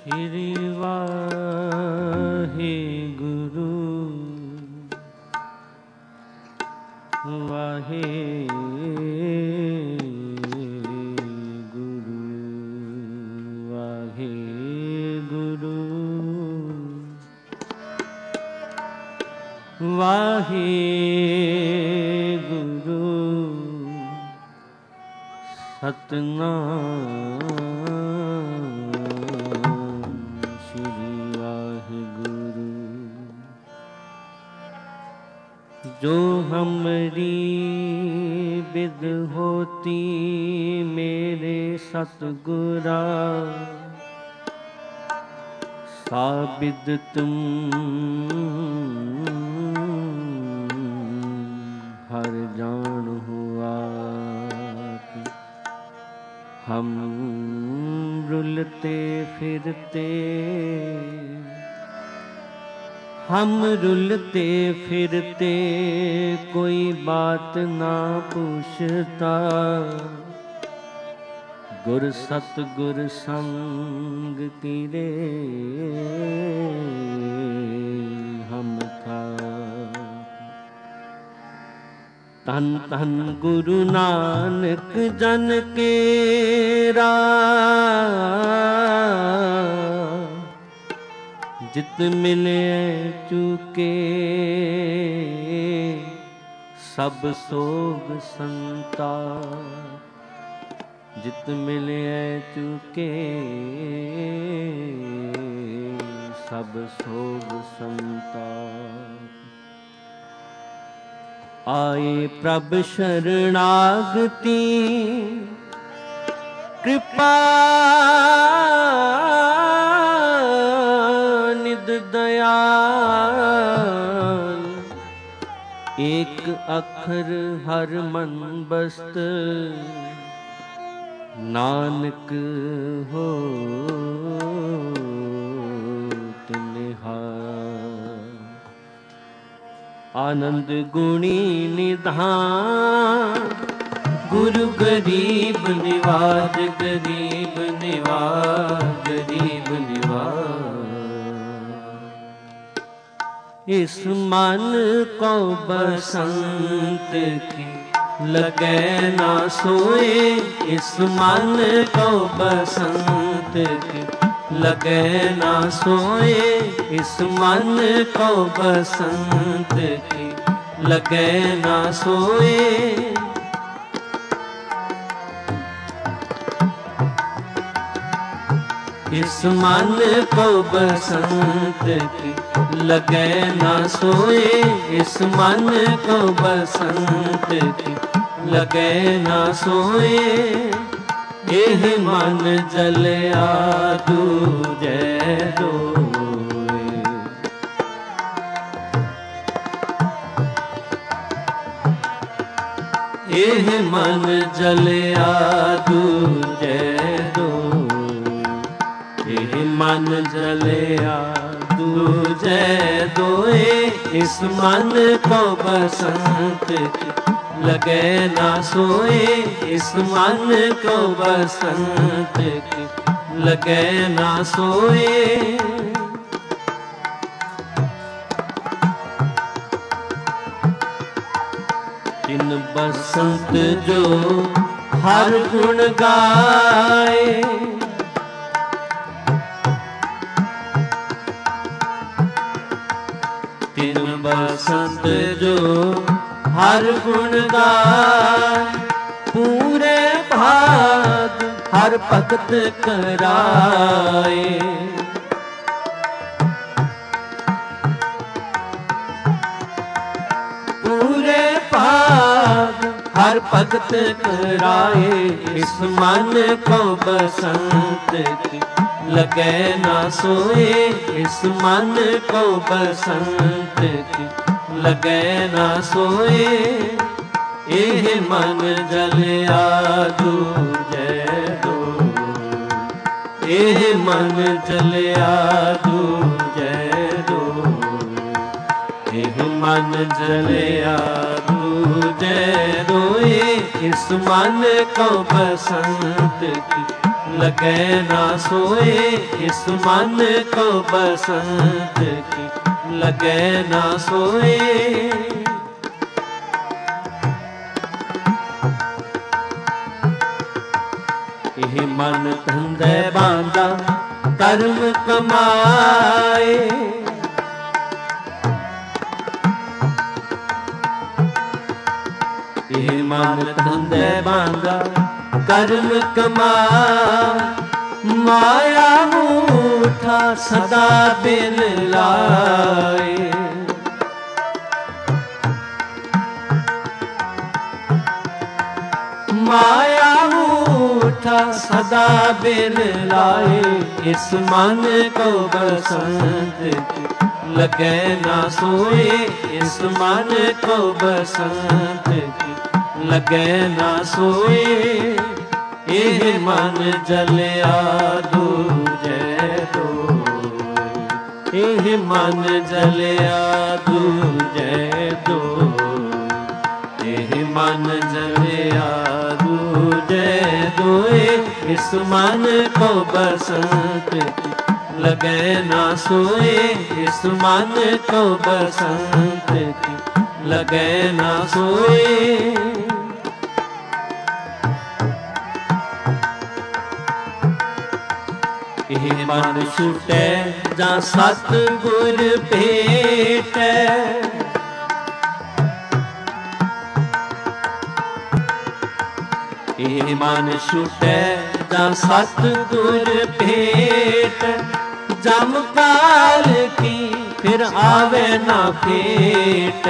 श्री वाहे गुरु वाहे गुरु वाहे गुरु वाहे गुरु सतनाम जो हमरी बिद होती मेरे सतगुरा साबिद तुम हर जान हुआ हम रुलते फिरते कोई बात ना पूछता गुर सतगुर संग किरे हम था। तन तन गुरु नानक जन केरा जित मिले चुके सब सोग संताप जित मिले चुके सब सोग संताप। आए प्रभ शरणागति कृपा दयाल एक अखर हर मन बस्त नानक हो तिन्हार। आनंद गुणी निधान गुरु गरीब निवाज गरीब निवाज गरीब निवाज। इस मन को बसंत की लगे ना सोए इस मन को बसंत की लगे ना सोए इस मन को बसंत की लगे ना सोए। इस मन को बसंत की लगे ना सोए इस मन को बसंत की लगे ना सोए। यह मन जलिया दूजे दोए यह मन जलिया दूजे मन जलिया दूजे दोए इस मन को बसंत की लगे ना सोए इस मन को बसंत की लगे ना सोए। इन बसंत जो हर गुण गाए तिन बसंत जो हर गुण गाए पूरे भाग हर भगत कराए। पूरे भाग हर भगत कराए इस मन को बसंत की लगे ना सोए इस मन को बसंत की लगे ना सोए। यह मन जलिया दूजे दोए यह मन जलिया दूजे दोए यह मन जलिया दूजे दोए इस मन को बसंत की ਲਗੈ ਨਾ ਸੋਏ, ਇਸ ਮਨ ਕੋ ਬਸੰਤ ਕੀ ਲਗੈ ਨਾ ਸੋਏ। ਇਹ ਮਨ ਧੰਦੇ ਬਾਂਧਾ ਕਰਮ ਕਮਾਏ, ਇਹ ਮਨ ਧੰਦੇ ਬਾਂਧਾ ਕਰਮ ਕਮਾਏ। ਮਾਇਆ ਮੂਠਾ ਸਦਾ ਬਿਨ ਲਾਏ, ਮਾਇਆ ਮੂਠਾ ਸਦਾ ਬਿਨ ਲਾਏ। ਇਸ ਮਨ ਕੋ ਬਸੰਤ ਲਗੈ ਨਾ ਸੋਏ, ਇਸ ਮਨ ਕੋ ਬਸੰਤ ਲਗੈ ਨਾ ਸੋਏ। ਇਹ ਮਨ ਜਲਿਆ ਦੂਜੈ ਦੋਇ, ਇਹ ਮਨ ਜਲਿਆ ਦੂਜੈ ਦੋਇ, ਇਹ ਮਨ ਜਲਿਆ ਦੂਜੈ ਦੋਇ। ਇਸ ਮਨ ਕੋ ਬਸੰਤ ਲਗੈ ਨਾ ਸੋਏ, ਇਸ ਮਨ ਕੋ ਬਸੰਤ ਲਗੈ ਨਾ ਸੋਏ। ਇਹ ਮਨ ਛੁਟੈ ਜਾਂ ਸਤ ਗੁਰ ਭੇਟੈ, ਇਹ ਮਨ ਛੁਟੈ ਜਾਂ ਸਤ ਗੁਰ ਭੇਟ। ਜਮ ਕਾਲ ਕੀ ਫਿਰ ਆਵੇ ਨਾ ਭੇਟ,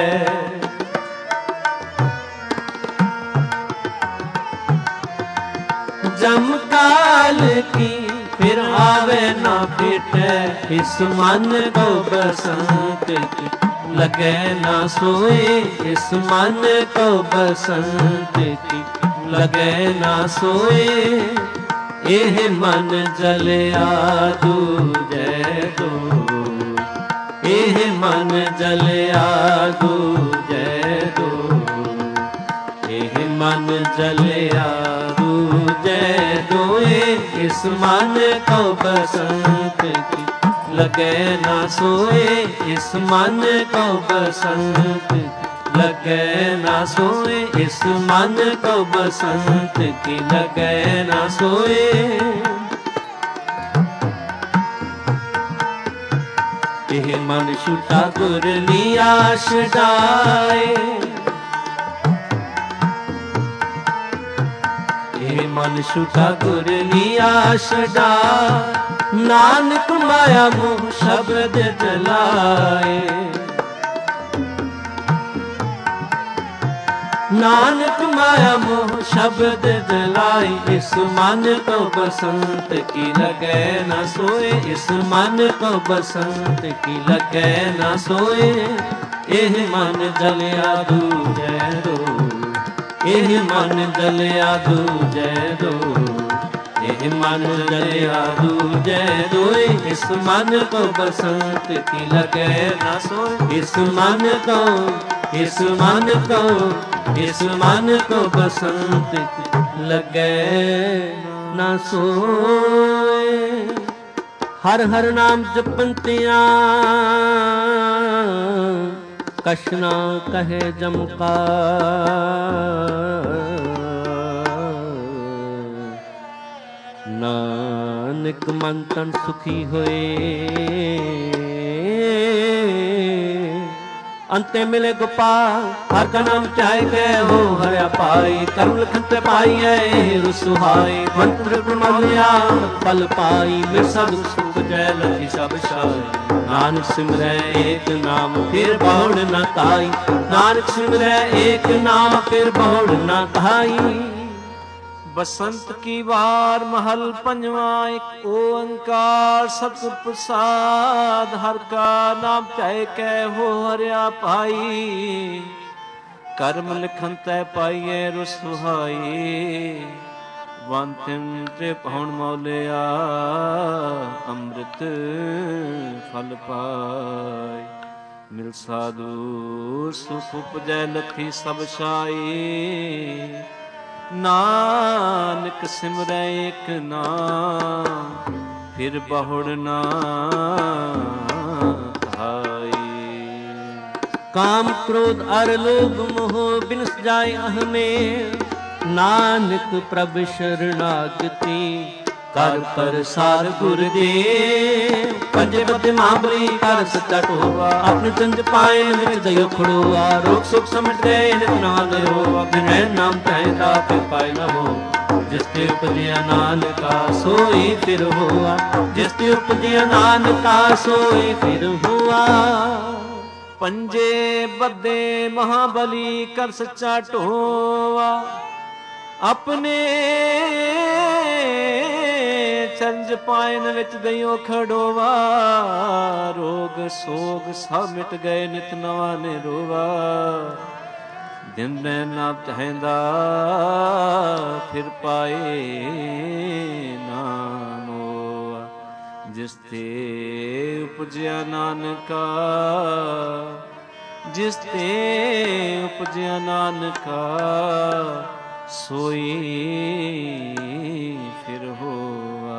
ਜਮ ਕਾਲ ਕੀ ਫਿਰ ਆਵੇ ਨਾ ਭੇਟੈ। ਇਸ ਮਨ ਕੋ ਬਸੰਤ ਲਗੈ ਨਾ ਸੋਏ, ਇਸ ਮਨ ਕੋ ਬਸੰਤ ਲਗੈ ਨਾ ਸੋਏ। ਇਹ ਮਨ ਜਲਿਆ ਦੂਜੈ ਦੋਇ, ਇਹ ਮਨ ਜਲਿਆ ਦੂਜੈ ਦੋਇ, ਇਹ ਮਨ ਜਲਿਆ ਦੂਜੈ ਦੋਇ। ਇਸ ਮਨ ਕੋ ਬਸੰਤ ਲਗੈ ਨਾ ਸੋਏ, ਇਸ ਮਨ ਕੋ ਬਸੰਤ ਲਗੈ ਨਾ ਸੋਏ। ਇਸ ਮਨ ਕੋ ਬਸੰਤ ਕੀ ਲਗੈ ਨਾ ਸੋਏ। ਇਹ ਮਨ ਛੁਟਾ ਗੁਰ ਨੀ ਆਸ ਡਾਏ, ਇਹ ਮਨ ਛੁਟਾ ਗੁਰ ਨੀ ਆਸ ਡਾਏ। ਨਾਨਕ ਮਾਇਆ ਮੋਹ ਸ਼ਬਦ ਜਲਾਏ, ਨਾਨਕ ਮਾਇਆ ਮੋਹ ਸ਼ਬਦ ਜਲਾਈ। ਇਸ ਮਨ ਕੋ ਬਸੰਤ ਕੀ ਲਗੈ ਨਾ ਸੋਏ, ਇਸ ਮਨ ਕੋ ਬਸੰਤ ਕੀ ਲਗੈ ਨਾ ਸੋਏ। ਇਹ ਮਨ ਜਲਿਆ ਦੂਜੈ ਦੋਇ, ਇਹ ਮਨ ਜਲਿਆ ਦੂਜੈ ਦੋਇ, ਇਹ ਮਨ ਜਲਿਆ ਦੂਜੈ ਦੋਇ। ਇਸ ਮਨ ਕੋ ਬਸੰਤ ਕੀ ਲਗੈ ਨਾ ਸੋਏ, ਇਸ ਮਨ ਕੋ, ਇਸ ਮਨ ਕੋ, ਇਸ ਮਨ ਕੋ ਬਸੰਤ ਲਗੈ ਨਾ ਸੋਏ। ਹਰ ਹਰ ਨਾਮ ਜਪੰਤਿਆਂ ਕਛ ਨਾ ਕਹੇ ਜਮਕਾ। ਨਾਨਕ ਮਨ ਤਨ ਸੁਖੀ ਹੋਏ, ਅੰਤੇ ਮਿਲੇ ਗੋਪਾਲ। ਹਰ ਕਾ ਨਾਮ ਚਾਹੇ ਗਏ ਹੋ ਹਰਿਆ ਪਾਈ। ਕਰਮ ਲਖਨ ਤੇ ਪਾਈਐ ਰੁਸੁਹਾਈ। ਮੰਤਰ ਪ੍ਰਮਾਲਿਆ ਫਲ ਪਾਈ। ਮਿਰ ਸਦ ਸੁਖ ਜੈ ਲਖੀ ਸਭ ਸਾਈ। ਨਾਨਕ ਸਿਮਰੈ ਏਕ ਨਾਮ ਫਿਰ ਬਹੁੜ ਨ ਤਾਈ। ਨਾਨਕ ਸਿਮਰੈ ਏਕ ਨਾਮ ਫਿਰ ਬਹੁੜ ਨ ਤਾਈ। बसंत की बार महल पंजवा। एक ओंकार सतगुर प्रसाद। हर का नाम चाहे कै हो हरिया पाई। कर्म लिखन तै पाइए रुसुहाई। वंतिम ते पहुन मौलिया अमृत फल पाई। मिल साधु सुख उपजै लथी सब साई। ਨਾਨਕ ਸਿਮਰੈ ਏਕ ਨਾਮ, ਫਿਰ ਬਹੁੜ ਨਾ ਧਾਈ। ਕਾਮ ਕ੍ਰੋਧ ਅਰ ਲੋਭ ਮੋਹ ਬਿਨਸ ਜਾਏ ਅਹਮੇ, ਨਾਨਕ ਪ੍ਰਭ ਸ਼ਰਨਾਗਤੀ ਕਰ ਪ੍ਰਸਾਰ ਗੁਰਦੇਵ। ਪੰਜੇ ਬੱਧੇ ਮਹਾਬਲੀ ਕਰ ਸੱਚਾ ਢੋਵਾ, ਆਪਣੇ ਚੰਦ ਪਾਇਨ ਵਿੱਚ ਦਇਓ ਖੜੋਆ। ਰੋਗ ਸੁਖ ਸਮਟ ਗਏ ਨਿਤ ਨਾਲ ਹੋਵਾ, ਬਿਨੈ ਨਾਮ ਚਾਹੀਦਾ ਫਿਰ ਪਾਇ ਨ ਹੋ। ਜਿਸ ਤੇ ਉਪਜਿਆ ਨਾਨਕਾ ਸੋਈ ਫਿਰ ਹੋਆ, ਜਿਸ ਤੇ ਉਪਜਿਆ ਨਾਨਕਾ ਸੋਈ ਫਿਰ ਹੋਆ। ਪੰਜੇ ਬੱਧੇ ਮਹਾਬਲੀ ਕਰ ਸੱਚਾ ਢੋਵਾ, ਆਪਣੇ ਚੰਜ ਪਾਇਨ ਵਿੱਚ ਦਇਓ ਖੜੋਵਾ। ਰੋਗ ਸੋਗ ਸਭ ਮਿਟ ਗਏ ਨਿਤ ਨਵਾ ਨੇ ਰੋਵਾ, ਦਿਨ ਰਹਿ ਨਾ ਚਾਹੀਦਾ ਫਿਰ ਪਾਏ ਨਾਮ ਹੋਆ। ਜਿਸ ਤੇ ਉਪਜਿਆ ਨਾਨਕਾ, ਜਿਸ ਤੇ ਉਪਜਿਆ ਨਾਨਕਾ ਸੋਈ ਫਿਰ ਹੋਵਾ।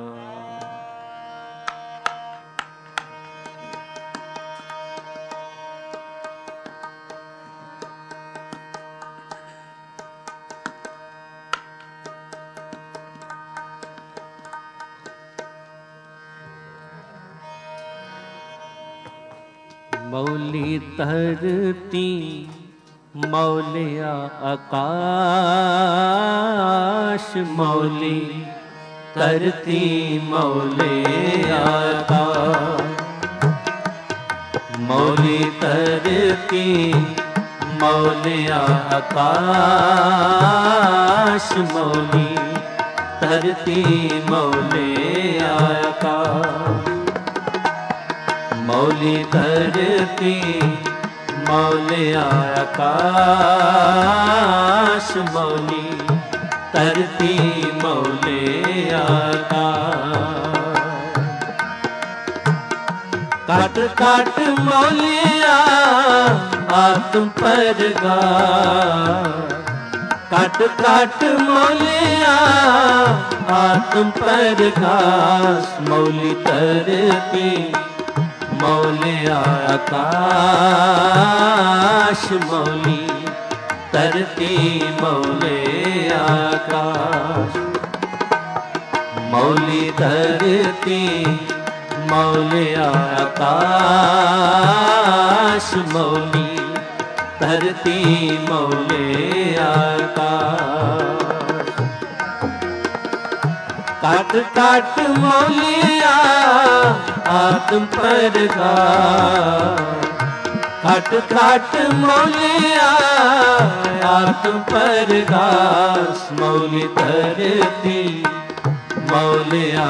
ਮੌਲੀ ਧਰਤੀ ਮੌਲਿਆ ਆਕਾਸ਼, ਮੌਲੀ ਧਰਤੀ ਮੌਲਿਆ ਆਕਾਸ਼। ਮੌਲੀ ਧਰਤੀ ਮੌਲਿਆ ਆਕਾਸ਼, ਮੌਲੀ ਧਰਤੀ ਮੌਲਿਆ ਆਕਾਸ਼। ਮੌਲੀ ਧਰਤੀ ਮੌਲਿਆ ਆਕਾਸ਼, ਮੌਲੀ ਧਰਤੀ ਮੌਲਿਆ ਆਕਾਸ਼। ਕਾਟ ਕਾਟ ਮੌਲਿਆ ਆਤਮ ਪਰਗਾਸ, ਕਾਟ ਕਾਟ ਮੌਲਿਆ ਆਤਮ ਪਰਗਾਸ। ਮੌਲੀ ਧਰਤੀ ਮੌਲਿਆ ਆਕਾਸ਼, ਮੌਲੀ ਧਰਤੀ ਮੌਲਿਆ ਆਕਾਸ਼। ਮੌਲੀ ਧਰਤੀ ਮੌਲਿਆ ਆਕਾਸ਼, ਮੌਲੀ ਧਰਤੀ ਮੌਲਿਆ ਆਕਾਸ਼। ਕਾਟ ਕਾਟ ਮੌਲਿਆ ਆਤਮ ਪਰਗਾਸ, ਕਾਟ ਕਾਟ ਮੌਲਿਆ ਆਤਮ ਪਰਗਾਸ। ਮੌਲੀ ਧਰਤੀ ਮੌਲਿਆ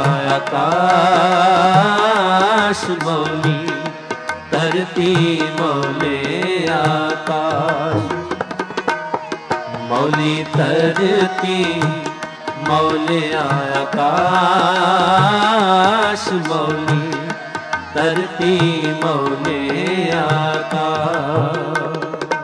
ਆਕਾਸ਼, ਮੌਲੀ ਧਰਤੀ ਮੌਲਿਆ ਆਕਾਸ਼। ਮੌਲੀ ਧਰਤੀ ਮੌਲਿਆ ਆਕਾਸ਼, ਮੌਲੀ ਧਰਤੀ ਮੌਲਿਆ ਆਕਾਸ਼।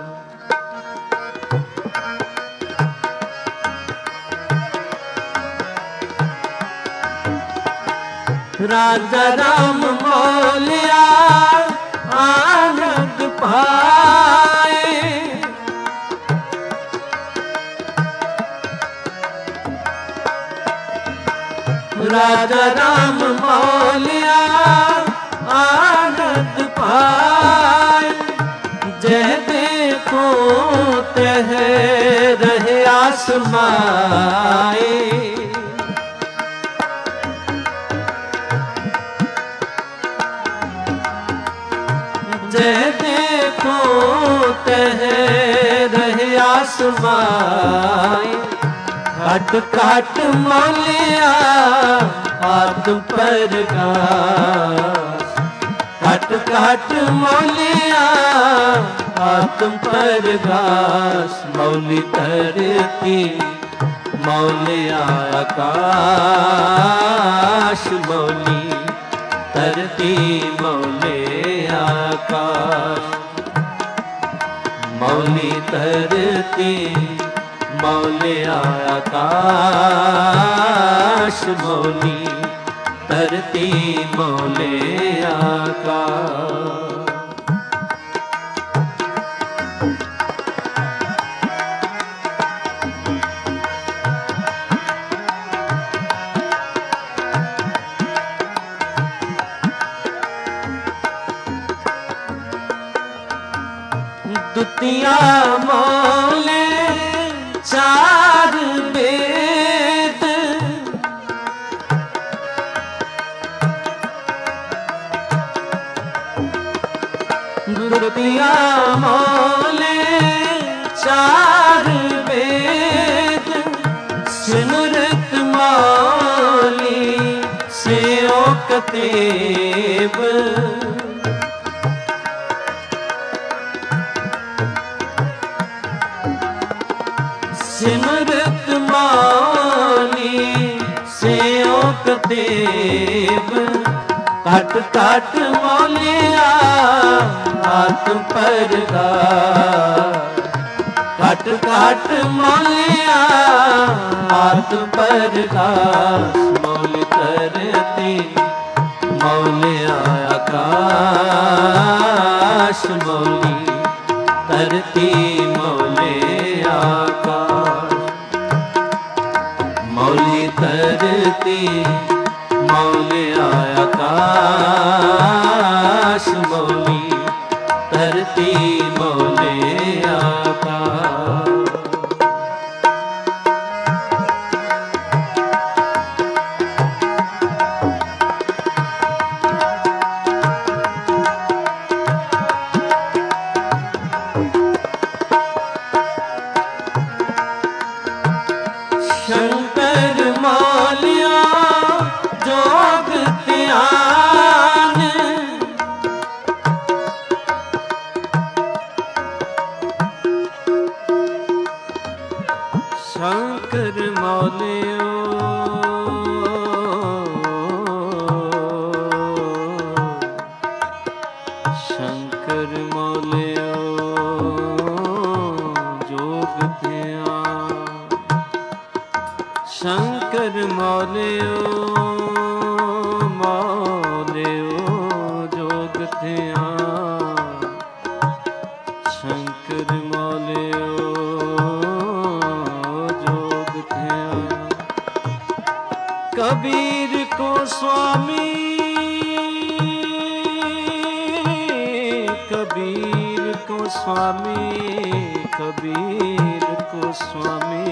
ਰਾਜਾ ਰਾਮ ਮੌਲਿਆ ਆਨੰਦ ਪਾਏ, ਰਾਜਾ ਰਾਮ ਮੌਲਿਆ ਆਨੰਦ ਪਾਏ। ਜਹ ਦੇਖੋ ਤਹ ਰਹੇ ਆਸਮਾਏ। जह देखो तह रहे आसमाए। काट काट मौलिया आत्म परगास, काट काट मौलिया आत्म परगास। मौली धरती मौलिया आकाश, मौली धरती मौलिया आकाश। मौली धरती मौलिया आकाश मौली धरती मौलिया आकाश। दुतिया मौले चार वेद, दुतिया मौले चार वेद, सिमरत मौली सेओ कतेब। सिमरत मौली सेओ कतेब, काट काट मौलिया आत्म परगास। काट काट मौलिया आत्म परगास। मौली धरती मौलिया आकाश मौली धरती मौलिया आकाश। मौली धरती मौलिया आकाश मौली धरती मौलिया आकाश। शंकर मौलिया जोग ध्यान, शंकर मौलिया शंकर मौलिया जोग ध्यान। शंकर मौलियो मौलियो जोग ध्यान। शंकर मौलियो जोग ध्यान। कबीर को स्वामी, कबीर को स्वामी, कबीर को स्वामी,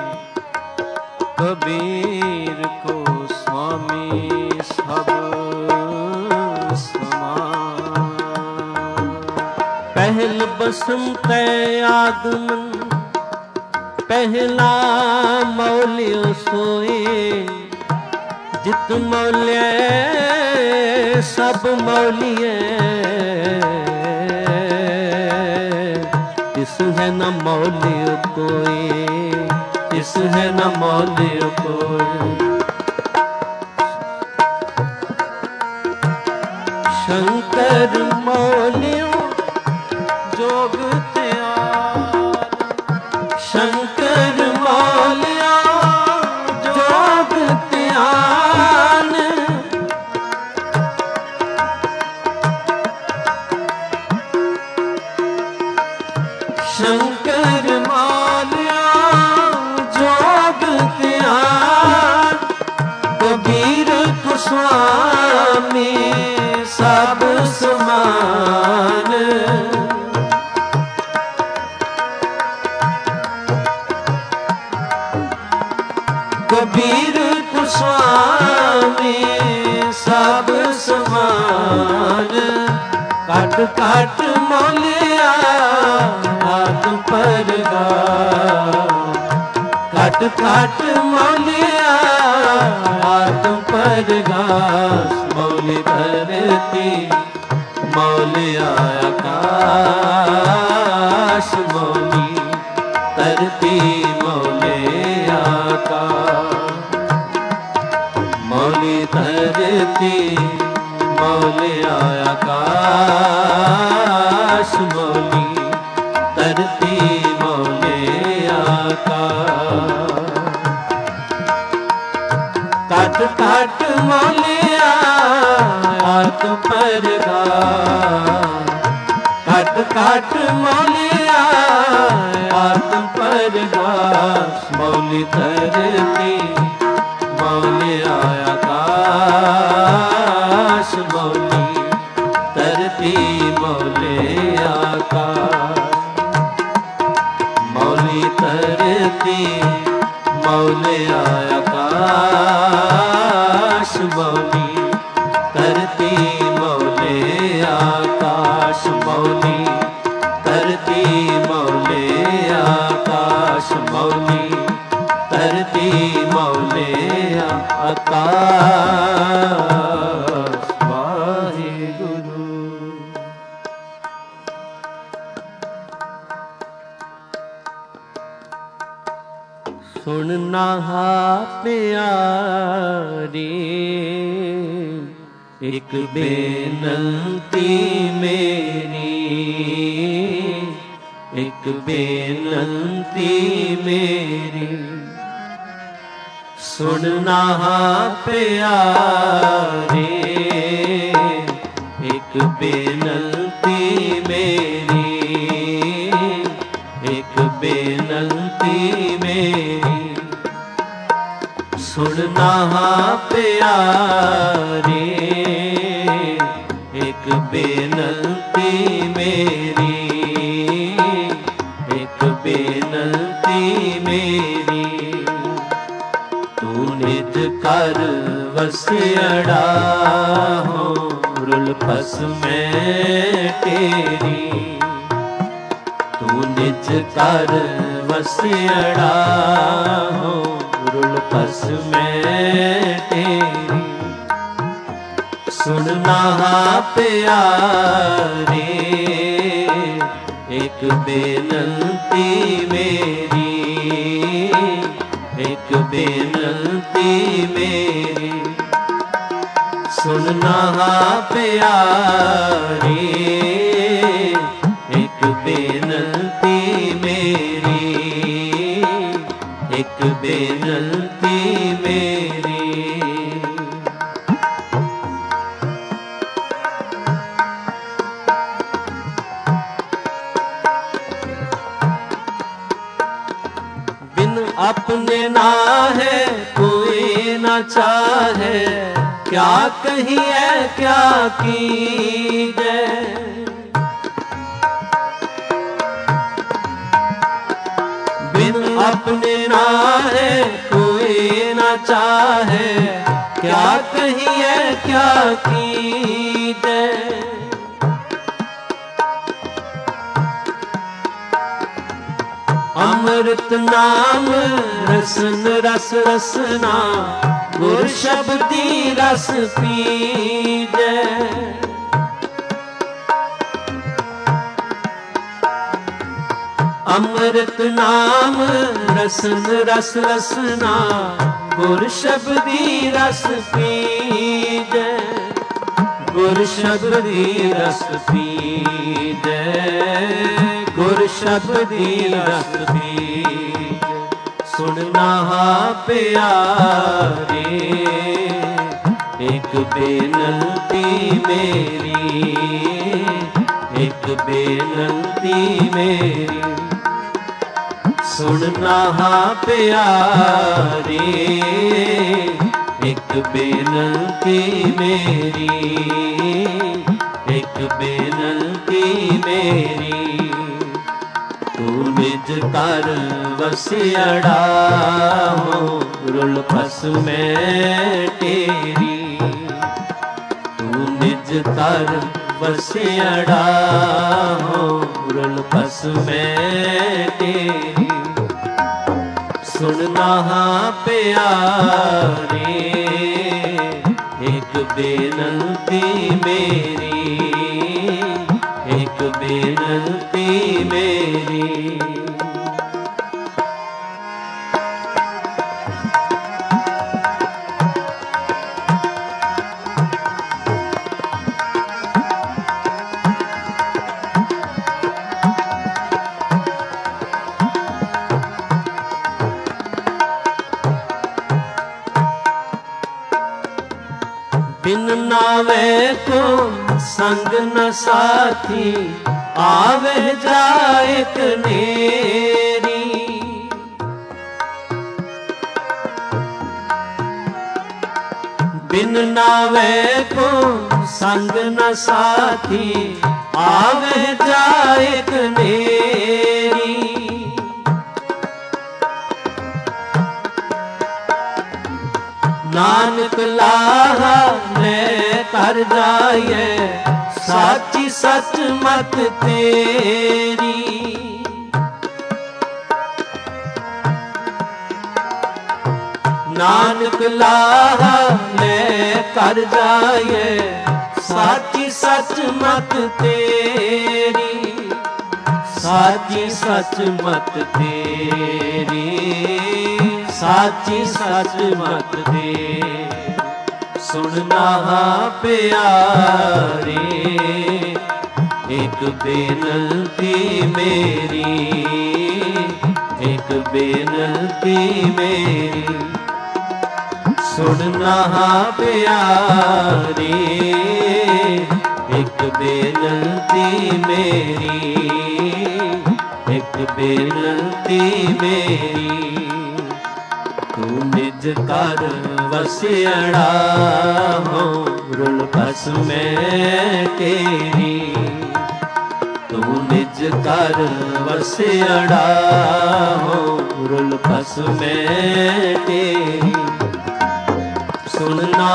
कबीर को स्वामी सब समान। पहल बसंत आगमन पहला मौलियो सोए। जित मौल्य सब मौलिए, तिस है न मौलियो कोई, तिस है न मौलियो कोई। शंकर मौलियो जोग ध्यान। शंकर मौलियो जोग ध्यान। शंकर मौलियो जोग ध्यान। कबीर को स्वामी सब समान। कबीर को स्वामी सब समान। काट काट मौलिया आत्म परगास। काट काट मौलिया आत्म परगास। मौली धरती मौलिया आकाश मौली धरती मौलिया आकाश। मौली धरती मौलिया आकाश मौली धरती मौलिया आकाश। परगास काट काट मौलिया आत्म परगास मौली धरती मौली आकाश मौली धरती मौली आकाश मौली धरती मौली आकाश मौली धरती मौली आकाश मौली धरती मौली आकाश मौली धरती मौली आकाश वाहिगुरु। सुनना प्यारी एक बेनती मेरी एक बेनती मेरी सुनना प्यारे एक बेनती मेरी एक बेनती मेरी सुनना प्यारे एक बेनती मेरी एक बेनती मेरी तू निज कर वसियड़ा हो रुलफस में तेरी तू निज कर वसियड़ा हो रुलफस में तेरी सुनना प्यारे एक बेनती मेरी एक बेनती मेरी सुनना प्यारे एक बेनती मेरी एक बेनती मेरी अपने ना है कोई ना चाहे क्या कहिए क्या कीजे बिन अपने ना है कोई ना चाहे क्या कहिए क्या कीजे अमृत नाम रसन रस रसना गुर शब्दी रस पीजे अमृत नाम रसन रस रसना गुर शब्दी रस पीजे गुर शब्दी रस पीजे गुर शब्दी रस पीजे सुनना प्यारे एक बेनती मेरी एक बेनती मेरी सुनना प्यारे एक बेनती मेरी एक बेनती मेरी तू निज कर वसियड़ा हो रुलफस में तेरी तू निज कर वसियड़ा हो रुलफस में तेरी सुनना प्यारे एक बेनती मेरी एक बेनती मेरी बिन ना नावे को संग न साथी, आवे जाए कनेरी। बिन नावे को संग न साथी, आवे जाए कनेरी। नानक लाहा ले कर जाए, साची सच मत तेरी। नानक लाहा ले कर जाए, साची सच मत तेरी। साची सच मत तेरी, साची सच मत दे। सुनना प्यारे एक बेनती मेरी, एक बेनती मेरी। सुनना प्यारे एक बेनती मेरी, एक बेनती मेरी। तू निज कर वसियड़ा हो, रुल बस में तेरी। तू निज कर वसियड़ा हो, रुल बस में तेरी। सुनना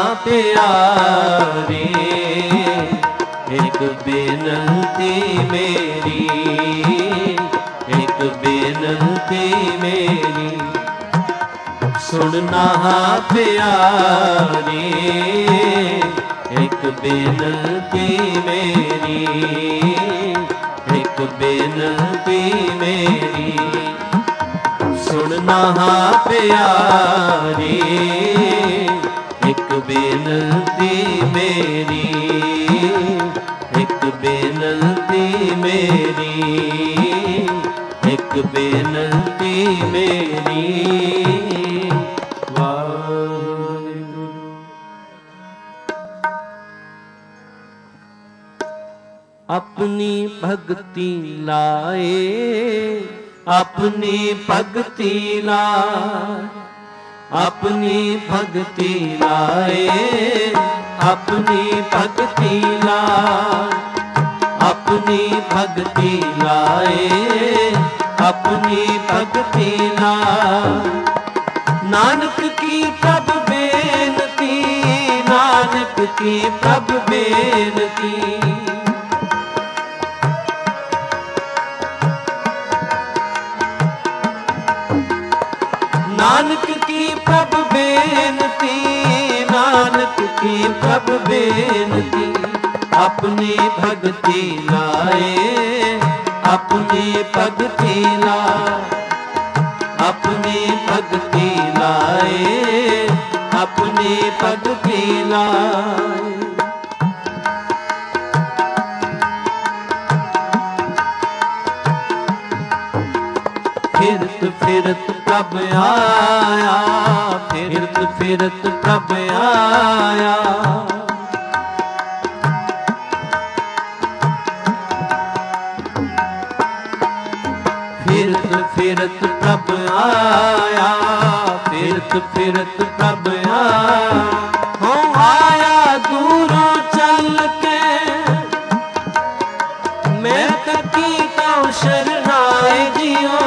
प्यारे एक बेनती मेरी, एक बेनती मेरी। सुनना प्यारे एक बेनती मेरी, एक बेनती मेरी। सुनना प्यारे एक बेनती मेरी, एक बेनती मेरी, एक बेनती मेरी। वाहिगुरु। अपनी भक्ति लाए, अपनी भक्ति लाए, अपनी भक्ति लाए, अपनी भक्ति लाए, अपनी भक्ति लाए, अपनी भक्ति लाए। नानक की प्रभ बेनती, नानक की प्रभ बेनती। नानक की प्रभ बेनती, नानक की प्रभ बेनती। अपनी भक्ति लाए, अपनी भक्ति लाए, अपनी भक्ति लाए, अपनी भक्ति लाए। फिरत फिरत प्रभ आया, फिरत फिरत प्रभ आया। फिरत फिरत प्रभ आया, फिरत फिरत प्रभ आया। हो आया दूरों चल के, मैं तकी तो शरणाए जियो।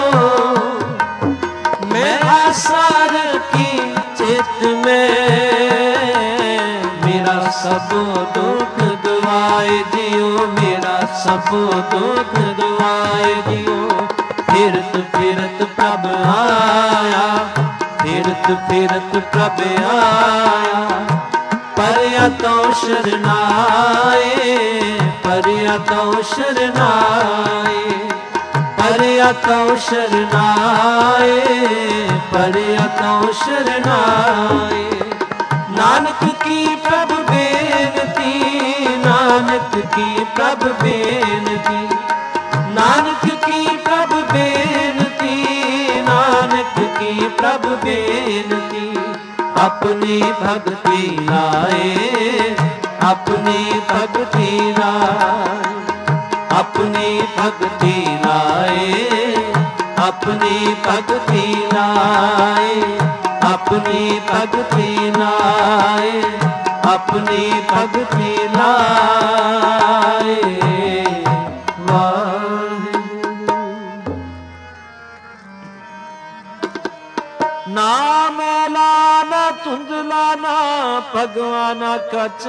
मैं आशा रखी चित में, मेरा सब दुख दुआए जियो, मेरा सब दुख दुआए जियो। फिरत फिरत प्रभ आया, फिरत फिरत प्रभ आया। परया तो शरणाए, परया तो शरणाए, परया तो शरणाए, परया तो शरणाए। नानक की प्रभ बेनती, नानक की प्रभ बेनती। नानक की प्रभ बेनती, नानक की प्रभ बेनती। अपनी भक्ति लाए, अपनी भगति लाए, अपनी भगति लाए, अपनी भगति लाए, अपनी भगति लाए, अपनी भगति लाए। ना मैला ना धुंधला ना भगवाना कच,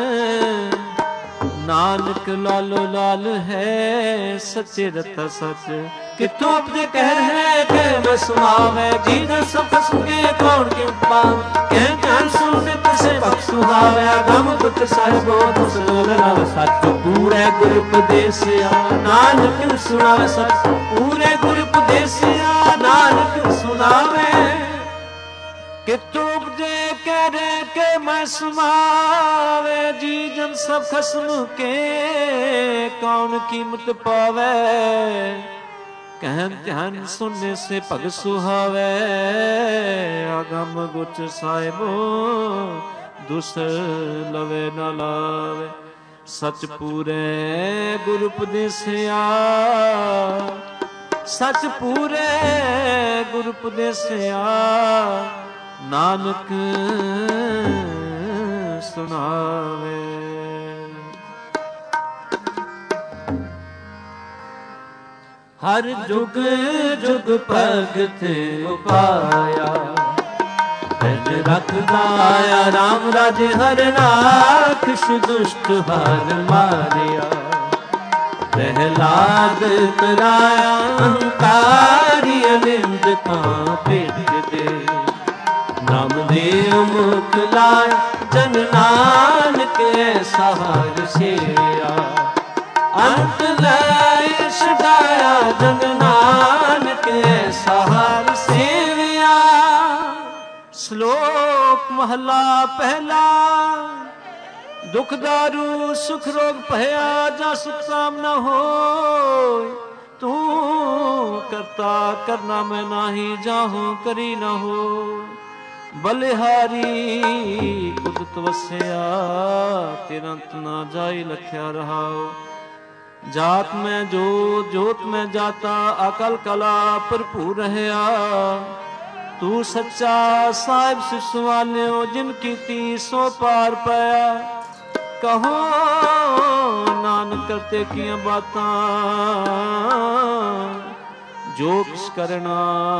नानक लालो लाल है सच्चे रता सच। कितों अपने कह है के मैं सुनावे, जी जन सब सुगे कौन के पान, कह ज्ञान सुनते तसे भक्त सुहावे। गम गुट साहिबो तुसल रव सच, पूरे गुर उपदेसिया नानक सुनावे सच, पूरे गुर उपदेसिया नानक सुनावे। कितों उपजे कह रे के मैं सुनावे, जी जन सब खस्म के कौन कीमत पावे। कहन ध्यान सुनने से भग सुहावे, आगम गुच साहिबो दुस लवे न लावे। सच पूरे गुर उपदेसिया, सच पूरे गुर उपदेसिया नानक सुनावे। हर जुग जुग भगत उपाया, बिन रखदाया राम राज हर राखश दुष्ट हर मारिया। प्रहलाद कराया अहंकारी अनिंद का पेट दे, नामदेव मुख लाय जन नानक सहार सेया। अंत लय छुड़ाया जन नानक सहार सेविया। श्लोक महला पहला, दुख दारू सुख रोग भया जा सुख सामना हो। तू करता करना मैं नाही जाहूं करी न हो। बलिहारी कुदत वस्या तिरंत ना जाई लख्या रहाओ। जात में जोत जोत में जाता अकल कला भरपूर रहया। तू सच्चा साहिब सिसवालियो जिनकी ती सो पार पाया। कहो नानक करते किया बातां जो किस करना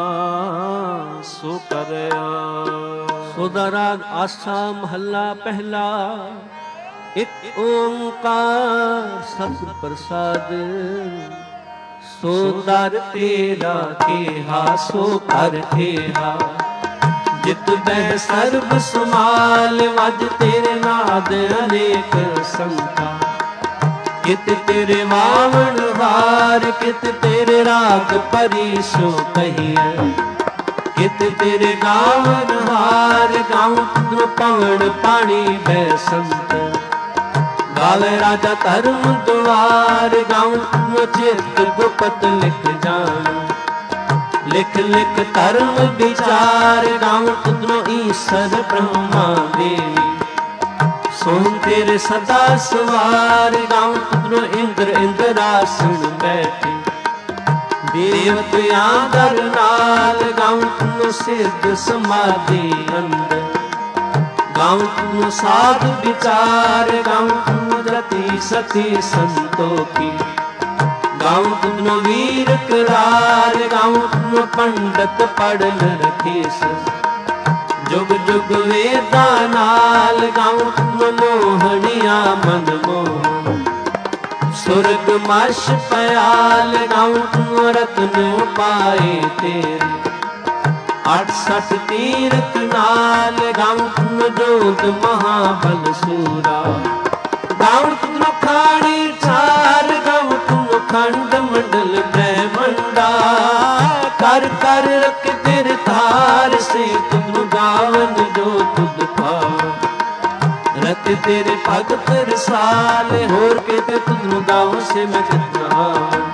सो करया। सोदा राग आसा महला पहला। एक ओंकार सत प्रसाद, सो दर तेरा केहा सो कर केहा। जित बह सर्ब समाल वज तेरे नाद अनेक संखा। कित तेरे वावण हार कित तेरे राग परिसो कहिए। कित तेरे गावन हार गाऊं पवन पानी बैसंत। गावे राजा धर्म द्वार गाऊं चित गुपत लिख जान। लिख लिख धर्म विचार गाऊं तुद्रो ईश्वर ब्रह्मा देवी। सोम तेरे सदा सवार गाऊं तुद्रो इंद्र इंद्रासन बैठे। देवतियां दर नाल गाऊं तुद्रो सिद्ध समाधि अंदर। गाऊं तुद्रो साध विचार गाऊं तुद्रो रति सती संतोखी। गाऊं तुद्रो वीर करार गाऊं तुद्रो पंडित पढ़न रखेस। जुग जुग वेदा नाल गाऊं तुद्रो मोहनिया मन मोह। सुरग मश पयाल गाऊं तुद्रो रत्न पाए तेरे। 68 तीरथ नाल गाऊं तुद्रो जोत महाबल सूरा। गाऊं तुद्रो खाड़ी चार गाऊं तुद्रो खंड मंडल ब्रह्मंडा। कर कर रख तेरे तार से तुद्रो गावन जो तुद पाओ। रत तेरे भगत रसाल होर के ते तुद्रो गाँव से मैं कितना।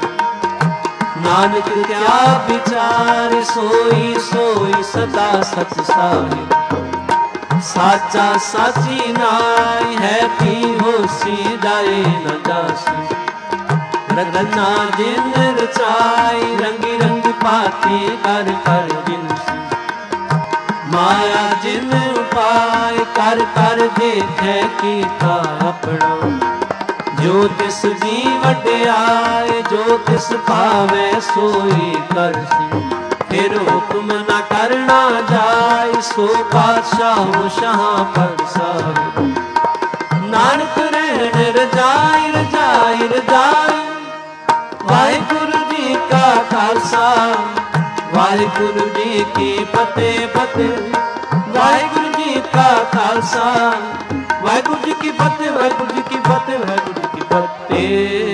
नानक क्या विचार सोई सोई सदा सच साहिब। ਸਾਚਾ ਸਾਚੀ ਨਾਈ ਹੈ ਪੀ ਹੋਸੀ ਜਾਏ ਨ ਜਾਸੀ ਰਗਨਾ ਜਿਨ ਰਚਾਈ ਰੰਗੀ ਰੰਗ ਪਾਤੀ ਕਰ ਕਰ ਜਿਨਸੀ ਮਾਇਆ ਜਿਨ ਉਪਾਇ ਕਰ ਕਰ ਦੇਖੈ ਕੀਤਾ ਆਪਣਾ ਜੋ ਤਿਸ ਦੀ ਵਡਿਆਈ ਜੋ ਤਿਸ ਭਾਵੇ ਸੋਈ ਕਰਸੀ ਫਿਰ ਹੁਕਮ ਨ ਕਰਨਾ ਜਾਏ ਸੋ ਪਾਤਸ਼ਾਹ ਸ਼ਾਹ ਪਰਸਾਰ ਨਾਨਕ ਰਹਿਣ ਰਜਾਈ ਰਜਾਈ ਰਜਾਈ ਵਾਹਿਗੁਰੂ ਜੀ ਕਾ ਖਾਲਸਾ ਵਾਹਿਗੁਰੂ ਜੀ ਕੀ ਫਤਿਹ ਫਤਿਹ ਵਾਹਿਗੁਰੂ ਜੀ ਕਾ ਖਾਲਸਾ ਵਾਹਿਗੁਰੂ ਜੀ ਕੀ ਫਤਿਹ ਵਾਹਿਗੁਰੂ ਜੀ ਕੀ ਫਤਿਹ ਵਾਹਿਗੁਰੂ ਜੀ ਕੀ ਫਤਿਹ